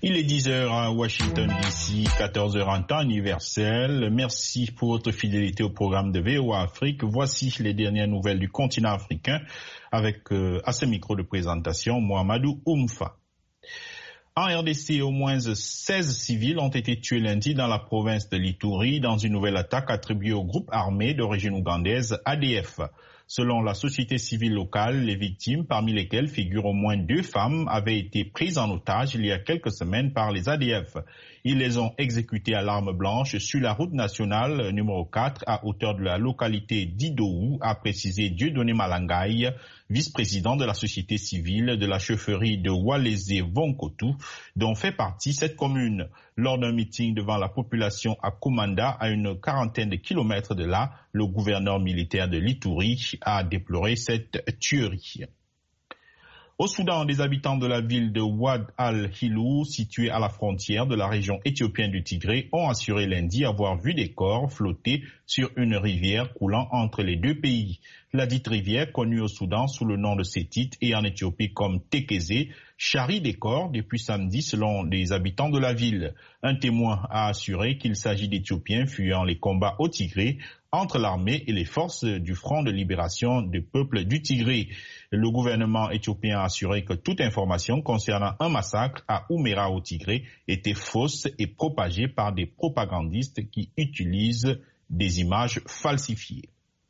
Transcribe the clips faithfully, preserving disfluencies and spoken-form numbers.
Il est dix heures à Washington D C, quatorze heures en temps universel. Merci pour votre fidélité au programme de V O A Afrique. Voici les dernières nouvelles du continent africain avec euh, à ce micro de présentation Mohamedou Oumfa. En R D C, au moins seize civils ont été tués lundi dans la province de l'Ituri dans une nouvelle attaque attribuée au groupe armé d'origine ougandaise A D F. Selon la société civile locale, les victimes, parmi lesquelles figurent au moins deux femmes, avaient été prises en otage il y a quelques semaines par les A D F. Ils les ont exécutées à l'arme blanche sur la route nationale numéro quatre à hauteur de la localité d'Idoou, a précisé Dieudonné Malangaï, vice-président de la société civile de la chefferie de Walese-Vonkotou, dont fait partie cette commune. Lors d'un meeting devant la population à Komanda, à une quarantaine de kilomètres de là, le gouverneur militaire de l'Ituri a déploré cette tuerie. Au Soudan, des habitants de la ville de Wad al-Hilou, située à la frontière de la région éthiopienne du Tigré, ont assuré lundi avoir vu des corps flotter sur une rivière coulant entre les deux pays. La dite rivière, connue au Soudan sous le nom de Sétit et en Éthiopie comme Tekeze, charrie des corps depuis samedi selon les habitants de la ville. Un témoin a assuré qu'il s'agit d'Éthiopiens fuyant les combats au Tigré entre l'armée et les forces du Front de libération du peuple du Tigré. Le gouvernement éthiopien a assuré que toute information concernant un massacre à Oumera au Tigré était fausse et propagée par des propagandistes qui utilisent des images falsifiées.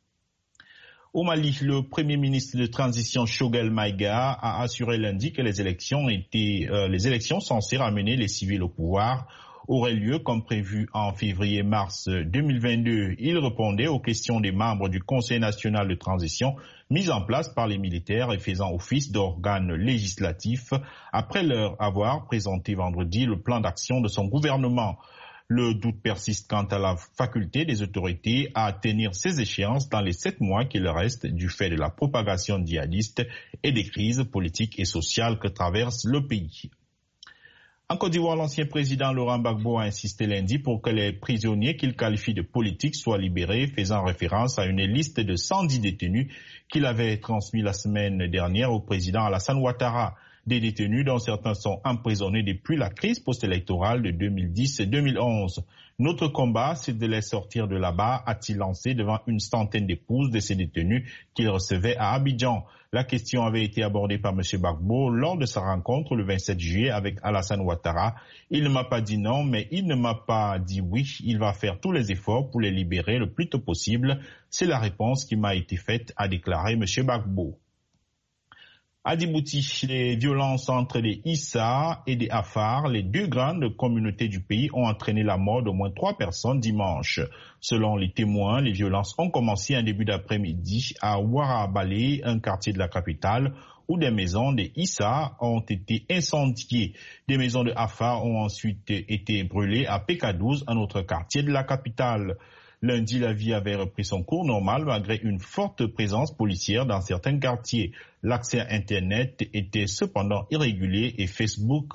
Au Mali, le premier ministre de transition Choguel Maïga a assuré lundi que les élections étaient, euh, les élections censées ramener les civils au pouvoir auraient lieu comme prévu en février-mars deux mille vingt-deux. Il répondait aux questions des membres du Conseil national de transition mis en place par les militaires et faisant office d'organes législatifs après leur avoir présenté vendredi le plan d'action de son gouvernement. Le doute persiste quant à la faculté des autorités à tenir ces échéances dans les sept mois qui leur restent du fait de la propagation djihadiste et des crises politiques et sociales que traverse le pays. En Côte d'Ivoire, l'ancien président Laurent Gbagbo a insisté lundi pour que les prisonniers qu'il qualifie de politiques soient libérés, faisant référence à une liste de cent dix détenus qu'il avait transmis la semaine dernière au président Alassane Ouattara. Des détenus dont certains sont emprisonnés depuis la crise post-électorale de deux mille dix et deux mille onze. Notre combat, c'est de les sortir de là-bas, a-t-il lancé devant une centaine d'épouses de ces détenus qu'il recevait à Abidjan. La question avait été abordée par M. Gbagbo lors de sa rencontre le vingt-sept juillet avec Alassane Ouattara. Il ne m'a pas dit non, mais il ne m'a pas dit oui. Il va faire tous les efforts pour les libérer le plus tôt possible. C'est la réponse qui m'a été faite, a déclaré M. Gbagbo. À Djibouti, les violences entre les Issa et les Afar, les deux grandes communautés du pays, ont entraîné la mort d'au moins trois personnes dimanche. Selon les témoins, les violences ont commencé en début d'après-midi à Warabale, un quartier de la capitale, où des maisons des Issa ont été incendiées. Des maisons de Afar ont ensuite été brûlées à P K douze, un autre quartier de la capitale. Lundi, la vie avait repris son cours normal malgré une forte présence policière dans certains quartiers. L'accès à Internet était cependant irrégulier et Facebook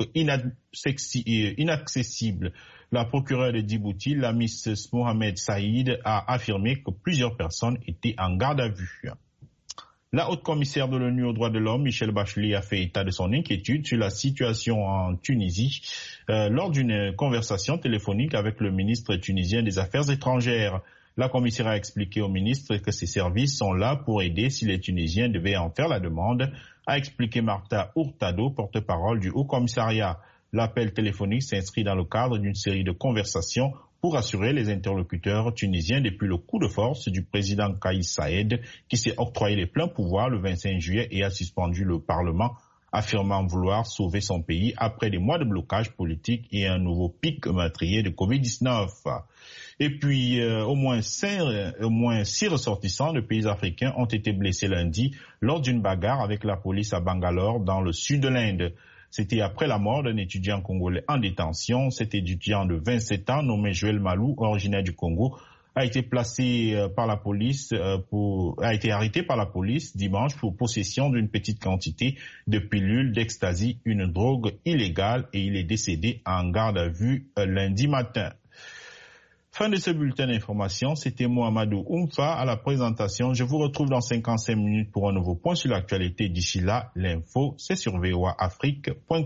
inaccessible. La procureure de Djibouti, la Miss Mohamed Saïd, a affirmé que plusieurs personnes étaient en garde à vue. La haute commissaire de l'ONU aux droits de l'homme, Michelle Bachelet, a fait état de son inquiétude sur la situation en Tunisie euh, lors d'une conversation téléphonique avec le ministre tunisien des Affaires étrangères. La commissaire a expliqué au ministre que ses services sont là pour aider si les Tunisiens devaient en faire la demande, a expliqué Marta Hurtado, porte-parole du Haut Commissariat. L'appel téléphonique s'inscrit dans le cadre d'une série de conversations pour assurer les interlocuteurs tunisiens depuis le coup de force du président Kais Saïed qui s'est octroyé les pleins pouvoirs le vingt-cinq juillet et a suspendu le Parlement, affirmant vouloir sauver son pays après des mois de blocage politique et un nouveau pic meurtrier de covid dix-neuf. Et puis, euh, au moins cinq, euh, au moins six ressortissants de pays africains ont été blessés lundi lors d'une bagarre avec la police à Bangalore, dans le sud de l'Inde. C'était après la mort d'un étudiant congolais en détention. Cet étudiant de vingt-sept ans, nommé Joël Malou, originaire du Congo, a été placé par la police pour, a été arrêté par la police dimanche pour possession d'une petite quantité de pilules d'ecstasy, une drogue illégale, et il est décédé en garde à vue lundi matin. Fin de ce bulletin d'information, c'était Mohamedou Oumfa à la présentation. Je vous retrouve dans cinquante-cinq minutes pour un nouveau point sur l'actualité. D'ici là, l'info, c'est sur V O A Afrique point com.